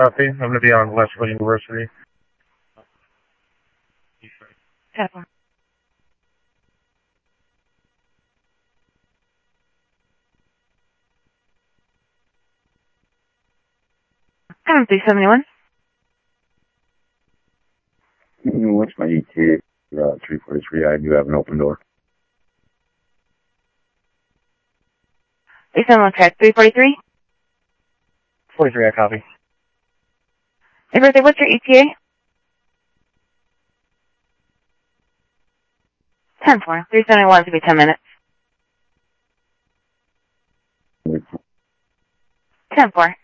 Copy. I'm going to be on Westwood University. 10-4. Come on, 371. What's my ETA? 343. I do have an open door. 371, track 343. 43, I copy. Hey, birthday, what's your ETA? 10-4. 371 to be 10 minutes. 10-4.